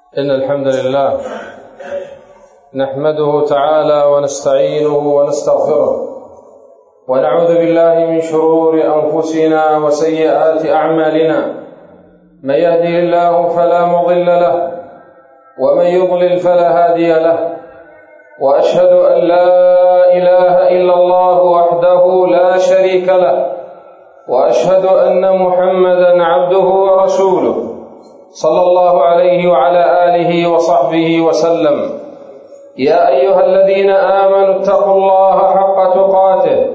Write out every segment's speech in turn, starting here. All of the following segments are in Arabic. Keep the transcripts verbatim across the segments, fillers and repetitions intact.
إن الحمد لله نحمده تعالى ونستعينه ونستغفره ونعوذ بالله من شرور أنفسنا وسيئات أعمالنا. من يهده الله فلا مضل له ومن يضلل فلا هادي له، وأشهد أن لا إله إلا الله وحده لا شريك له، وأشهد أن محمدا عبده ورسوله صلى الله عليه وعلى آله وصحبه وسلم. يا أيها الذين آمنوا اتقوا الله حق تقاته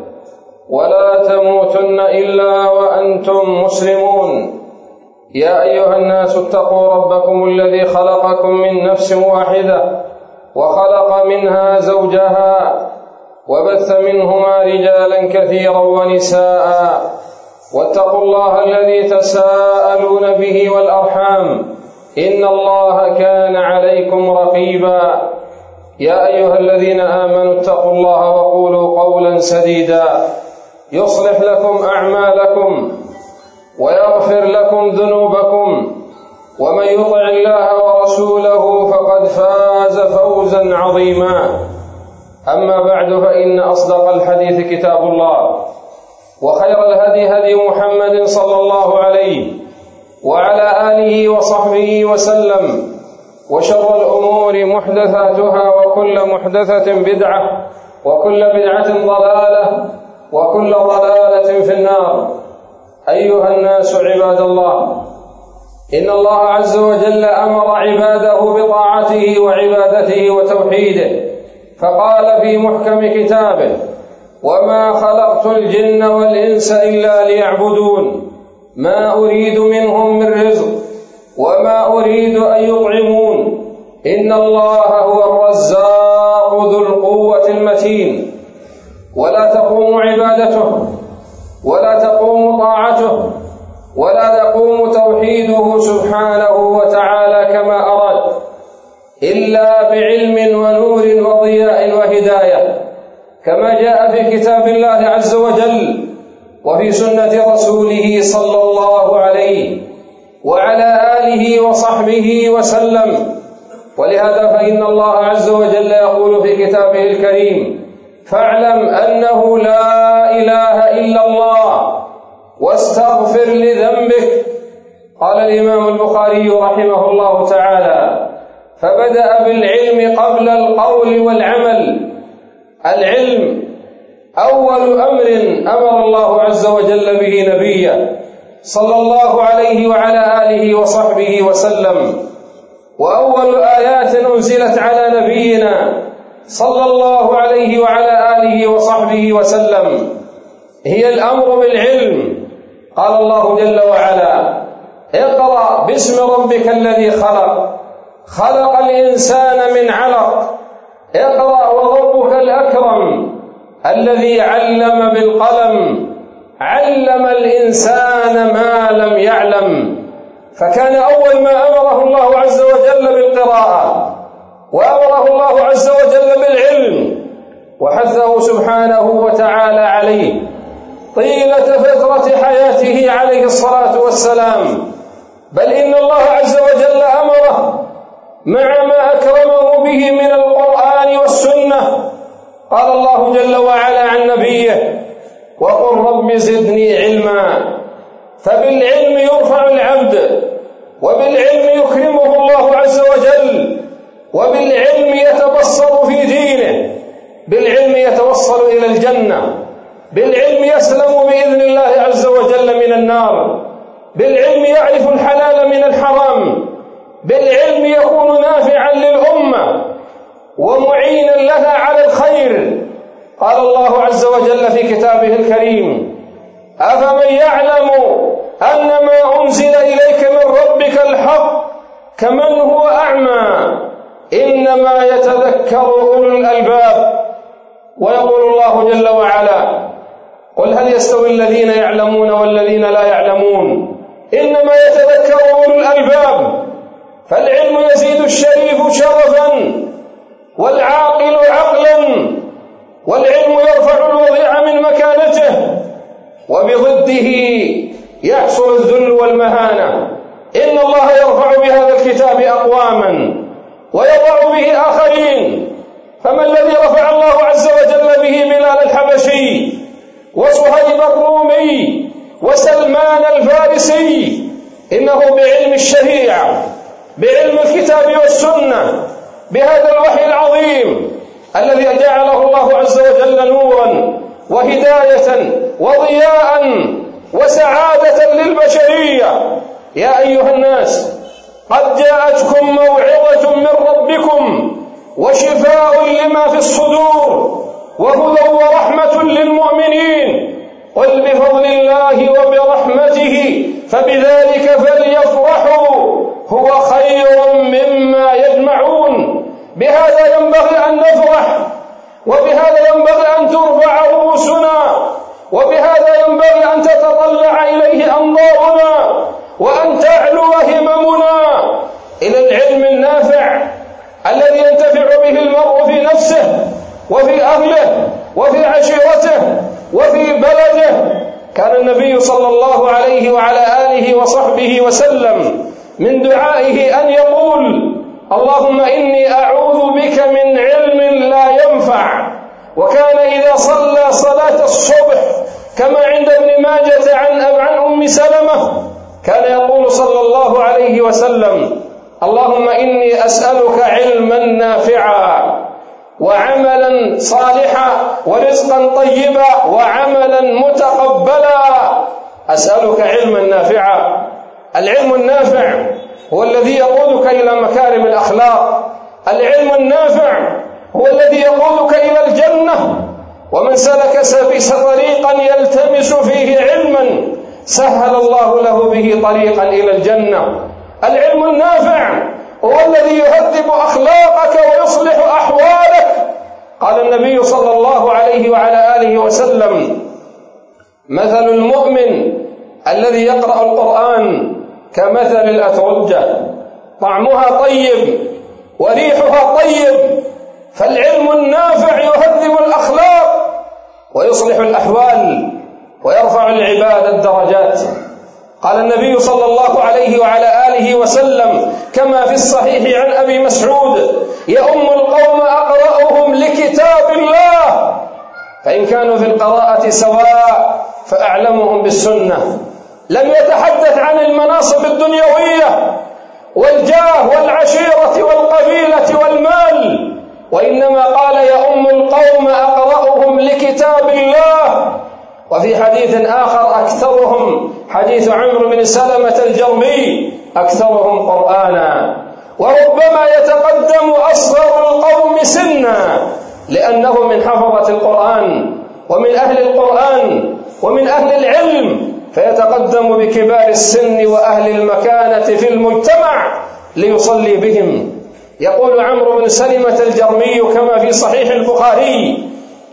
ولا تموتن إلا وأنتم مسلمون. يا أيها الناس اتقوا ربكم الذي خلقكم من نفس واحدة وخلق منها زوجها وبث منهما رجالا كثيرا ونساء، واتقوا الله الذي تساءلون به والأرحام إن الله كان عليكم رقيبا. يا أيها الذين آمنوا اتقوا الله وقولوا قولا سديدا يصلح لكم أعمالكم ويغفر لكم ذنوبكم، ومن يطع الله ورسوله فقد فاز فوزا عظيما. أما بعد، فإن أصدق الحديث كتاب الله، وخير الهدي هدي محمد صلى الله عليه وعلى آله وصحبه وسلم، وشر الأمور محدثاتها وكل محدثة بدعة وكل بدعة ضلالة وكل ضلالة في النار. أيها الناس عباد الله، إن الله عز وجل أمر عباده بطاعته وعبادته وتوحيده، فقال في محكم كتابه: وما خلقت الجن والإنس إلا ليعبدون ما أريد منهم من رزق وما أريد أن يطعمون إن الله هو الرزاق ذو القوة المتين. ولا تقوم عبادته ولا تقوم طاعته ولا يقوم توحيده سبحانه وتعالى كما أراد إلا بعلم ونور وضياء وهداية، كما جاء في كتاب الله عز وجل وفي سنة رسوله صلى الله عليه وعلى آله وصحبه وسلم. ولهذا فإن الله عز وجل يقول في كتابه الكريم: فاعلم أنه لا إله إلا الله واستغفر لذنبك. قال الإمام البخاري رحمه الله تعالى: فبدأ بالعلم قبل القول والعمل. العلم أول أمر أمر الله عز وجل به نبيه صلى الله عليه وعلى آله وصحبه وسلم، وأول آيات أنزلت على نبينا صلى الله عليه وعلى آله وصحبه وسلم هي الأمر بالعلم. قال الله جل وعلا: اقرأ باسم ربك الذي خلق خلق الإنسان من علق اقرأ وربك الأكرم الذي علم بالقلم علم الإنسان ما لم يعلم. فكان أول ما أمره الله عز وجل بالقراءة، وأمره الله عز وجل بالعلم، وحثه سبحانه وتعالى عليه طيلة فترة حياته عليه الصلاة والسلام. بل إن الله عز وجل أمره مع ما أكرمه به من القرآن والسنة. قال الله جل وعلا عن نبيه: وقل رب زدني علما. فبالعلم يرفع العبد، وبالعلم يكرمه الله عز وجل، وبالعلم يتبصر في دينه، بالعلم يتوصل إلى الجنة، بالعلم يسلم بإذن الله عز وجل من النار، بالعلم يعرف الحلال من الحرام، بالعلم يكون نافعا للأمة ومعينا لها على الخير. قال الله عز وجل في كتابه الكريم: أفمن يعلم أن ما أنزل إليك من ربك الحق كمن هو أعمى إنما يتذكر أولو الألباب. ويقول الله جل وعلا: قل هل يستوي الذين يعلمون والذين لا يعلمون إنما يتذكر أولو الألباب. فالعلم يزيد الشريف شرفا والعاقل عقلا، والعلم يرفع الوضيع من مكانته، وبضده يحصل الذل والمهانة. إن الله يرفع بهذا الكتاب أقواما ويضع به آخرين. فما الذي رفع الله عز وجل به بلال الحبشي وصهيب الرومي وسلمان الفارسي؟ إنه بعلم الشريعة، بعلم الكتاب والسنة، بهذا الوحي العظيم الذي جعله الله عز وجل نورا وهداية وضياء وسعادة للبشرية. يا أيها الناس، قد جاءتكم موعظة من ربكم وشفاء لما في الصدور وهدى ورحمة للمؤمنين. قل بفضل الله وبرحمته فبذلك فليفرحوا هو خير مما يجمعون. بهذا ينبغي أن نفرح، وبهذا ينبغي أن ترفع رؤوسنا، وبهذا ينبغي أن تتطلع إليه أنظارنا، وأن تعلو هممنا إلى العلم النافع الذي ينتفع به المرء في نفسه وفي أهله وفي عشيرته وفي بلده. كان النبي صلى الله عليه وعلى آله وصحبه وسلم من دعائه أن يقول: اللهم إني أعوذ بك من علم لا ينفع. وكان إذا صلى صلاة الصبح كما عند ابن ماجة عن عن أم سلمة كان يقول صلى الله عليه وسلم: اللهم إني أسألك علما نافعا وعملا صالحا ورزقا طيبا وعملا متقبلا. أسألك علما نافعا. العلم النافع هو الذي يقودك إلى مكارم الأخلاق. العلم النافع هو الذي يقودك إلى الجنة. ومن سلك طريقا يلتمس فيه علما سهل الله له به طريقا إلى الجنة. العلم النافع هو الذي يهذب أخلاقك ويصلح أحوالك. قال النبي صلى الله عليه وعلى آله وسلم: مثل المؤمن الذي يقرأ القرآن كمثل الأترجة، طعمها طيب وريحها طيب. فالعلم النافع يهذب الأخلاق ويصلح الأحوال ويرفع العباد الدرجات. قال النبي صلى الله عليه وعلى آله وسلم كما في الصحيح عن أبي مسعود: يؤم القوم أقرأهم لكتاب الله، فإن كانوا في القراءة سواء فأعلمهم بالسنة. لم يتحدث عن المناصب الدنيوية والجاه والعشيرة والقبيلة والمال، وإنما قال: يؤم القوم أقرأهم لكتاب الله. وفي حديث آخر: أكثرهم، حديث عمرو بن سلمة الجرمي، أكثرهم قرآنا. وربما يتقدم أصغر القوم سنا لأنه من حفظة القرآن ومن أهل القرآن ومن أهل العلم، فيتقدم بكبار السن وأهل المكانة في المجتمع ليصلي بهم. يقول عمرو بن سلمة الجرمي كما في صحيح البخاري: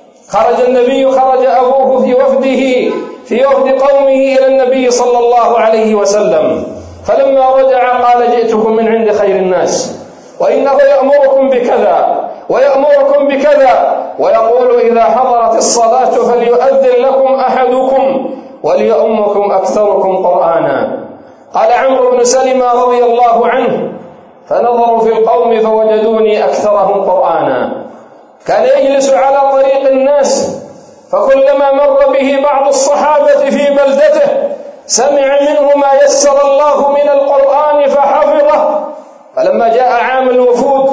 خرج النبي خرج أبوه في وفده في وفد قومه إلى النبي صلى الله عليه وسلم، فلما رجع قال: جئتكم من عند خير الناس، وإنه يأمركم بكذا ويأمركم بكذا، ويقول: إذا حضرت الصلاة فليؤذن لكم أحدكم وليؤمكم أكثركم قرآنا. قال عمرو بن سلمة رضي الله عنه: فنظروا في القوم فوجدوني أكثرهم قرآنا. كان يجلس على طريق الناس، فكلما مر به بعض الصحابة في بلدته سمع منه ما يسر الله من القرآن فحفظه. فلما جاء عام الوفود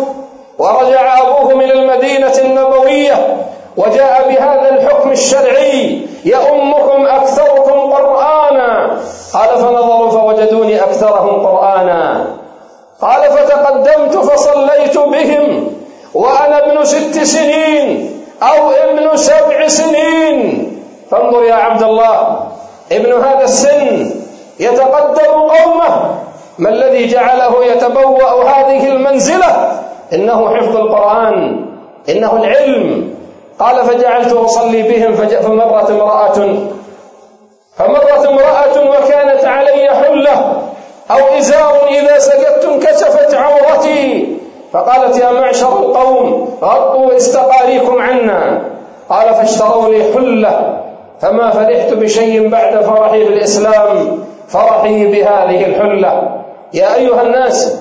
ورجع أبوه من المدينة النبوية وجاء بهذا الحكم الشرعي: يؤمكم أكثركم قرآنا، قال: فنظروا فوجدوني أكثرهم قرآنا. قال: فتقدمت فصليت بهم وأنا ابن ست سنين أو ابن سبع سنين. فانظر يا عبد الله، ابن هذا السن يتقدم قومه، ما الذي جعله يتبوأ هذه المنزلة؟ إنه حفظ القرآن، إنه العلم. قال: فجعلت أصلي بهم فمرت امرأة فمرت امرأة وكانت علي حلة أو إزار إذا سجدت انكشفت عورتي، فقالت: يا معشر القوم غطوا استقاريكم عنا. قال: فاشتروا لي حلة، فما فرحت بشيء بعد فرحي بالإسلام فرحي بهذه الحلة. يا أيها الناس،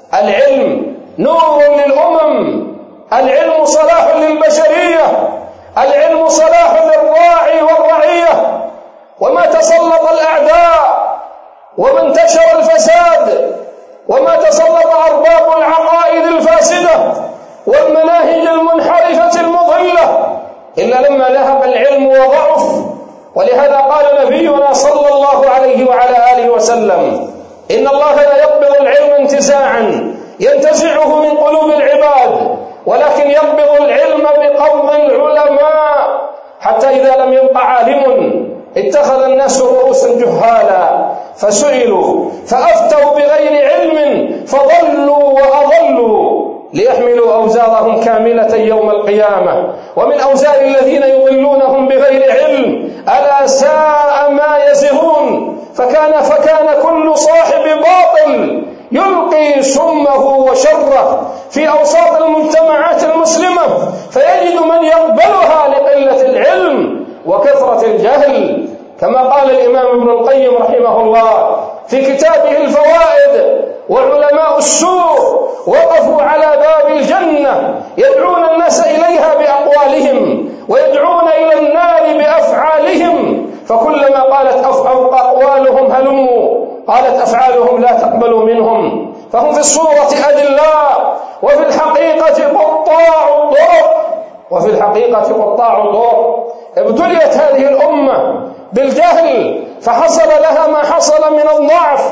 العلم نور للأمم، العلم صلاح للبشرية، العلم صلاح للراعي والرعية. وما تسلط الأعداء وما انتشر الفساد وما تسلط أرباب العقائد الفاسدة والمناهج المنحرفة المضلة إلا لما ذهب العلم وضعف. ولهذا قال نبينا صلى الله عليه وعلى آله وسلم: إن الله لا يقبض العلم انتزاعا ينتزعه من قلوب العباد، ولكن يقبض العلم بقبض العلماء، حتى إذا لم يبق عالم اتخذ الناس رؤوسا جهالا فسئلوا فأفتوا بغير علم فضلوا وأضلوا ليحملوا أوزارهم كاملة يوم القيامة، ومن أوزار الذين يضلونهم بغير علم ألا ساء ما يزرون. فكان فكان كل صاحب باطل يلقي سمه وشره في أوساط المجتمعات المسلمة، فيجد من يقبلها لقلة العلم وكثرة الجهل، كما قال الإمام ابن القيم رحمه الله في كتابه الفوائد: وعلماء السوء وقفوا على باب الجنة يدعون الناس إليها بأقوالهم ويدعون إلى النار بأفعالهم، فكلما قالت أقوالهم هلموا قالت أفعالهم لا تقبلوا منهم، فهم في الصورة أدلاء وفي الحقيقة قطاع الطرق وفي الحقيقة قطاع الطرق. ابتليت هذه الأمة بالجهل فحصل لها ما حصل من الضعف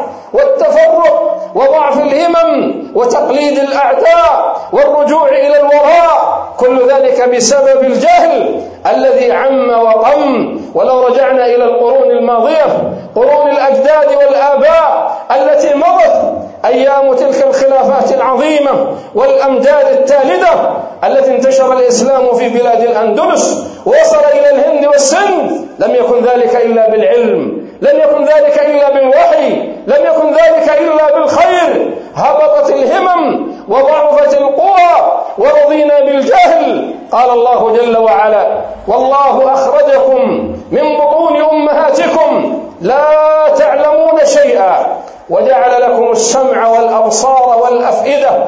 والتفرق وضعف الهمم وتقليد الأعداء والرجوع إلى الوراء، كل ذلك بسبب الجهل الذي عم وقم. ولو رجعنا إلى القرون الماضية، قرون الأجداد والآباء التي مضت، أيام تلك الخلافات العظيمة والأمجاد التالدة التي انتشر الإسلام في بلاد الأندلس ووصل إلى الهند والسند، لم يكن ذلك إلا بالعلم، لم يكن ذلك إلا بالوحي، لم يكن ذلك إلا بالخير. هبطت الهمم وضعفت القوى ورضينا بالجهل. قال الله جل وعلا: والله أخرجكم من بطون أمهاتكم لا تعلمون شيئا وجعل لكم السمع والأبصار والأفئدة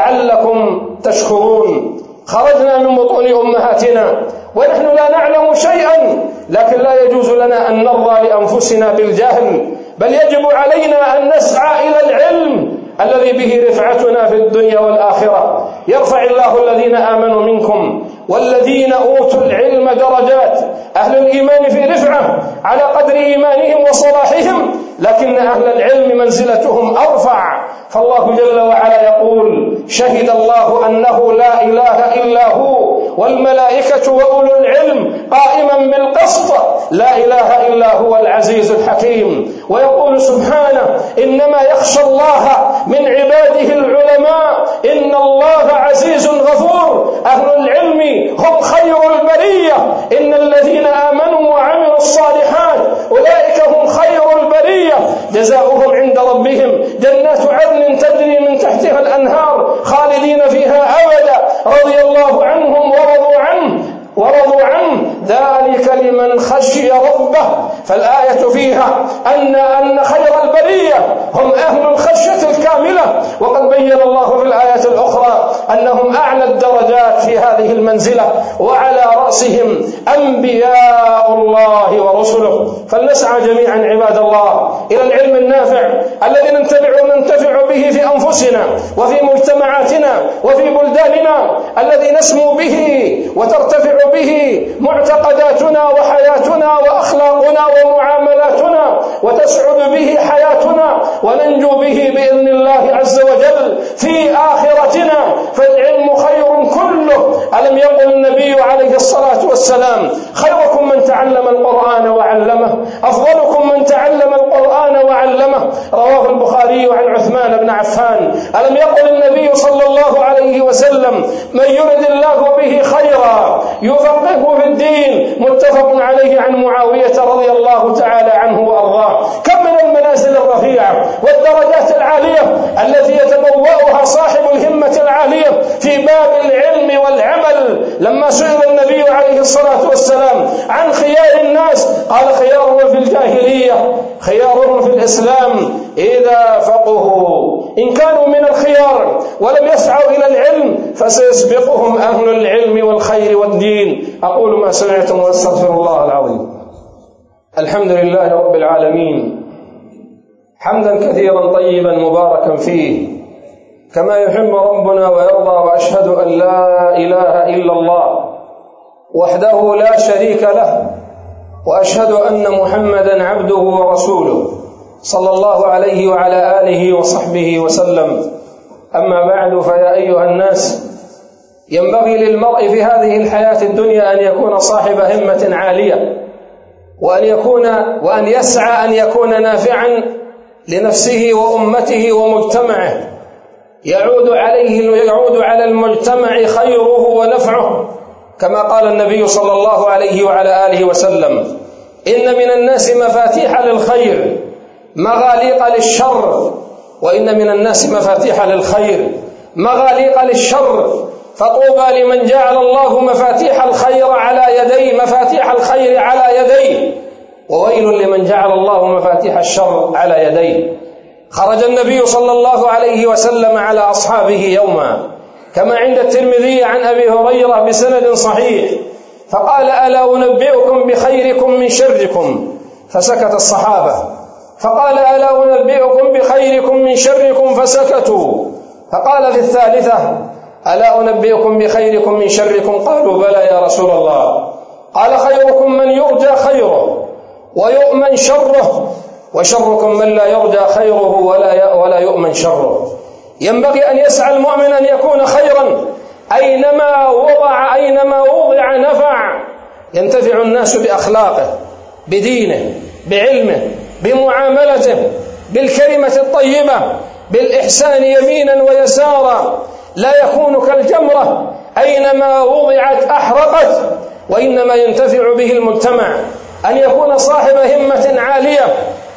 لعلكم تشكرون. خرجنا من بطون أمهاتنا ونحن لا نعلم شيئا، لكن لا يجوز لنا أن نرضى لأنفسنا بالجهل، بل يجب علينا أن نسعى إلى العلم الذي به رفعتنا في الدنيا والآخرة. يرفع الله الذين آمنوا منكم والذين أوتوا العلم درجات. أهل الإيمان في رفعة على قدر إيمانهم وصلاحهم، لكن أهل العلم منزلتهم أرفع. فالله جل وعلا يقول: شهد الله أنه لا إله إلا هو والملائكة وأولو العلم قائما بالقسط لا إله إلا هو العزيز الحكيم. ويقول سبحانه: إنما يخشى الله من عباده العلماء إن الله عزيز غفور. أهل العلم هم خير البرية، إن الذين آمنوا وعملوا الصالحات أولئك هم خير البرية، جزاؤهم عند ربهم جنات عدن تجري من تحتها الأنهار خالدين فيها أبدا رضي الله عنهم ورضوا عنه ورضوا عنه ذلك لمن خشي ربه. فالآية فيها أن أن خير البرية هم أهل الخشية الكاملة، وقد بين الله في الآية الأخرى أنهم أعلى الدرجات في هذه المنزلة، وعلى رأسهم أنبياء الله ورسله. فلنسعى جميعا عباد الله إلى العلم النافع الذي ننتفع وننتفع به في أنفسنا وفي مجتمعاتنا وفي بلداننا، الذي نسمو به وترتفع به معتقداتنا وحياتنا وأخلاقنا ومعاملاتنا، وتسعد به حياتنا وننجو به بإذن الله عز وجل في آخرتنا. فالعلم خير كله. ألم يقل النبي عليه الصلاة والسلام: خيركم من تعلم القرآن وعلمه، أفضلكم من تعلم القرآن وعلمه. رواه البخاري عن عثمان بن عفان. ألم يقل النبي صلى الله عليه وسلم: من يرد الله به خيرا يفقهه في الدين. متفق عليه عن معاوية رضي الله تعالى عنه وأرضاه. كم من المنازل الرفيعة والدرجات العالية التي يتبوأها صاحب الهمة العالية في باب العلم والعمل. لما سئل النبي عليه عليه الصلاة والسلام عن خيار الناس قال خيارهم في الجاهلية خيارهم في الإسلام إذا فقهوا. إن كانوا من الخيار ولم يسعوا إلى العلم فسيسبقهم أهل العلم والخير والدين. أقول ما سمعتم واستغفر الله العظيم. الحمد لله رب العالمين حمدا كثيرا طيبا مباركا فيه كما يحب ربنا ويرضى، وأشهد أن لا إله إلا الله وحده لا شريك له، وأشهد أن محمدا عبده ورسوله صلى الله عليه وعلى آله وصحبه وسلم. أما بعد، فيا أيها الناس، ينبغي للمرء في هذه الحياة الدنيا أن يكون صاحب همة عالية، وأن يكون وأن يسعى أن يكون نافعا لنفسه وأمته ومجتمعه، يعود عليه يعود على المجتمع خيره ونفعه، كما قال النبي صلى الله عليه وعلى آله وسلم: إن من الناس مفاتيح للخير مغاليق للشر، وإن من الناس مفاتيح للخير مغاليق للشر، فطوبى لمن جعل الله مفاتيح الخير على يديه مفاتيح الخير على يديه، وويل لمن جعل الله مفاتيح الشر على يديه. خرج النبي صلى الله عليه وسلم على أصحابه يوما كما عند الترمذي عن أبي هريرة بسند صحيح، فقال: ألا أنبئكم بخيركم من شركم؟ فسكت الصحابة، فقال: ألا أنبئكم بخيركم من شركم؟ فسكتوا، فقال في الثالثة: ألا أنبئكم بخيركم من شركم؟ قالوا: بلى يا رسول الله. قال: خيركم من يرجى خيره ويؤمن شره، وشركم من لا يرجى خيره ولا ولا يؤمن شره. ينبغي أن يسعى المؤمن أن يكون خيرا أينما وضع أينما وضع نفع، ينتفع الناس بأخلاقه، بدينه، بعلمه، بمعاملته، بالكلمة الطيبة، بالإحسان يمينا ويسارا، لا يكون كالجمرة أينما وضعت أحرقت، وإنما ينتفع به المجتمع. أن يكون صاحب همة عالية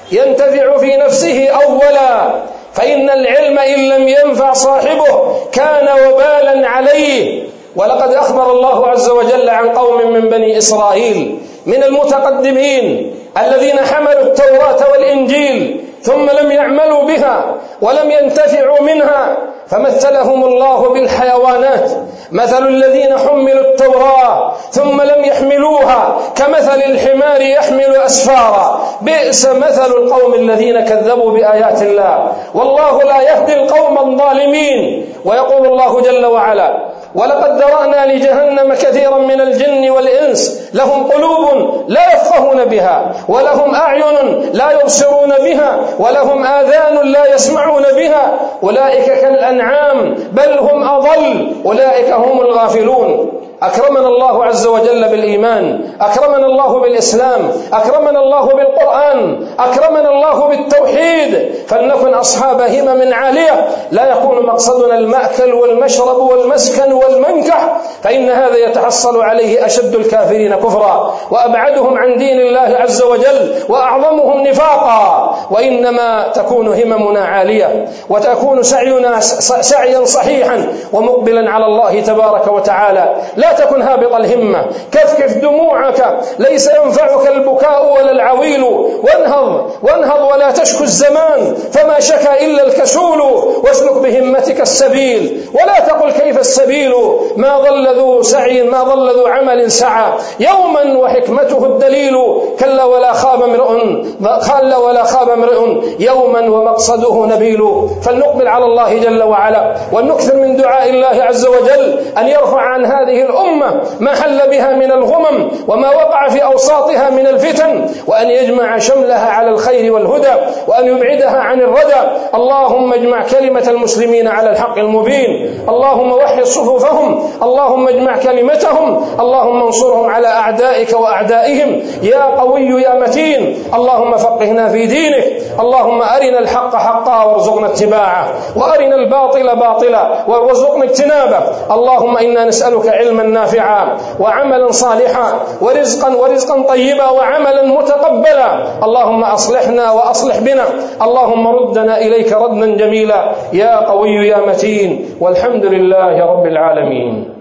ينتفع في نفسه أولا، فإن العلم إن لم ينفع صاحبه كان وبالا عليه. ولقد أخبر الله عز وجل عن قوم من بني إسرائيل من المتقدمين الذين حملوا التوراة والإنجيل ثم لم يعملوا بها ولم ينتفعوا منها، فمثلهم الله بالحيوانات: مثل الذين حملوا التوراة ثم لم يحملوها كمثل الحمار يحمل أسفارا، بئس مثل القوم الذين كذبوا بآيات الله، والله لا يهدي القوم الظالمين. ويقول الله جل وعلا: ولقد ذرأنا لجهنم كثيرا من الجن والإنس لهم قلوب لا يفقهون بها، ولهم أعين لا يبصرون بها، ولهم آذان لا يسمعون بها، أولئك كالأنعام بل هم أضل، أولئك هم الغافلون. أكرمنا الله عز وجل بالإيمان، أكرمنا الله بالإسلام، أكرمنا الله بالقرآن، أكرمنا الله بالتوحيد، فلنكن أصحاب همم عالية، لا يكون مقصدنا المأكل والمشرب والمسكن والمنكح، فإن هذا يتحصل عليه أشد الكافرين كفرا وأبعدهم عن دين الله عز وجل وأعظمهم نفاقا. وإنما تكون هممنا عالية، وتكون سعينا سعيا صحيحا ومقبلا على الله تبارك وتعالى. لا تكن هابط الهمة، كفكف دموعك، ليس ينفعك البكاء ولا العويل، وانهض وانهض ولا تشكو الزمان، فما شكا إلا الكسول، واسلك بهمتك السبيل، ولا تقل كيف السبيل، ما ضل ذو سعي ما ضل ذو عمل سعى يوما وحكمته الدليل، كلا ولا خاب امرؤ كلا ولا خاب امرؤ يوما ومقصده نبيل. فلنقبل على الله جل وعلا، ونكثر من دعاء الله عز وجل أن يرفع عن هذه الأمة ما حل بها من الغمم وما وقع في أوساطها من الفتن، وأن يجمع شملها على الخير والهدى، وأن يبعدها عن الردى. اللهم اجمع كلمة المسلمين على الحق المبين، اللهم وحد صفوفهم، اللهم اجمع كلمتهم، اللهم انصرهم على أعدائك وأعدائهم يا قوي يا متين. اللهم فقهنا في دينك، اللهم أرنا الحق حقا وارزقنا اتباعه، وأرنا الباطل باطلا وارزقنا اجتنابه. اللهم إنا نسألك علما نافعا وعملا صالحا ورزقا ورزقا طيبا وعملا متقبلا. اللهم أصلحنا وأصلح بنا، اللهم ردنا إليك ردا جميلا يا قوي يا متين، والحمد لله رب العالمين.